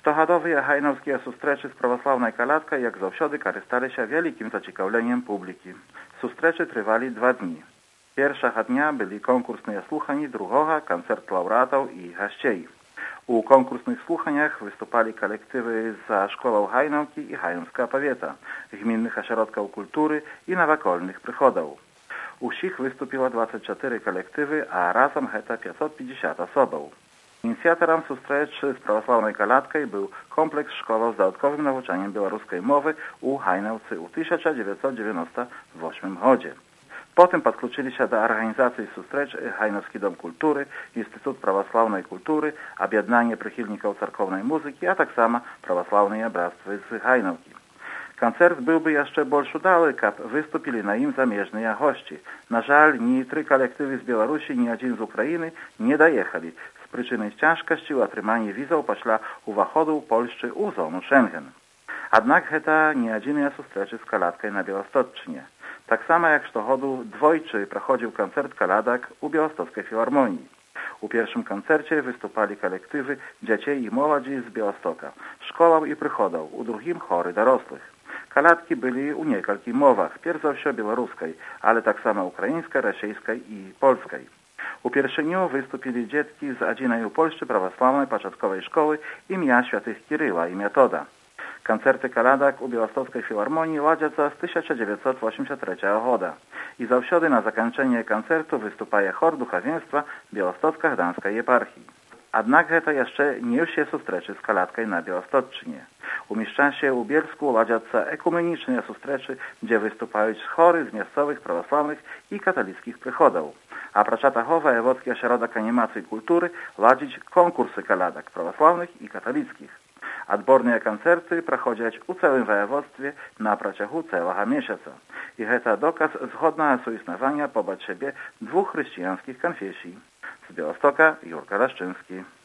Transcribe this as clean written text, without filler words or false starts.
Штогадовыя хайнаўскія сустрэчы з праваслаўнай калядкай, як заўсёды, карысталіся вялікім зацікаўленнем публікі. Сустрэчы трывалі 2 дні. Першага дня былі конкурсныя слухані, другога канцэрт лаўрэатаў і гасцей. У конкурсных слуханнях выступалі калектывы з школаў Гайнаўкі і Гайнаўскага павета, гмінных асяродкаў культуры і навакольных прыходаў. Усіх выступіла 24 калектывы, а разам гэта 550 асобаў. Ініцыятарам сустрэчы з праваслаўнай калядкай быў комплекс школаў з дадатковым навучаннем беларускай мовы ў Гайнаўцы ў 1998 годзе. Потым падключыліся да арганізацыі сустрэч Гайнаўскі дом культуры, Інстытут праваслаўнай культуры, аб'яднанне прыхільнікаў царкоўнай музыкі, а таксама праваслаўныя брацтвы з Гайнаўкі. Канцэрт быў бы яшчэ больш удалы, каб выступілі на ім замежныя госці. На жаль, ні 3 калектывы з Беларусі, ні адзін з Украіны не даехалі з прычыны цяжкасці ў атрыманні візаў пасля уваходу Польшчы ў зону Шэнген. Аднак гэта не адзіныя сустрэчы з калядкай на Беласточчыне. Таксама як штогоду двойчы праходзіў канцэрт калядак у Беластоцкай філармоніі. У першым канцэрце выступалі калектывы дзяцей і моладзі з Беластока, школаў і прыходаў, у другім хоры дарослых. Калядкі былі ў некалькіх мовах, перш за ўсё беларускай, але таксама украінскай, расейскай і польскай. Упершыню выступілі дзеткі з адзінай у Польшчы праваслаўнай пачатковай школы імя святых Кірыла і Метода. Канцэрты калядак у Беластоцкай філармоніі ладзяцца з 1983 года. І заўсёды на заканчэнне канцэрту выступае хор духавенства Беластоцка-Гданскай епархіі. Аднак гэта яшчэ не ўсе сустрэчы з калядкай на Беласточчыне. У Мішчасе ў Бельску ладзяцца экуменічныя сустрэчы, дзе выступаюць хоры з мясцовых праваслаўных і каталіцкіх прыходаў. Апрача таго, ваяводскі асяродак анімацыі культуры ладзіць конкурсы калядак праваслаўных і каталіцкіх. Адборныя канцэрты праходзяць у цэлым ваяводстве на працягу цэлага месяца. І гэта доказ згоднага суіснавання побач сябе 2 хрысціянскіх канфесій. З Беластока Юрка Рашчынскі.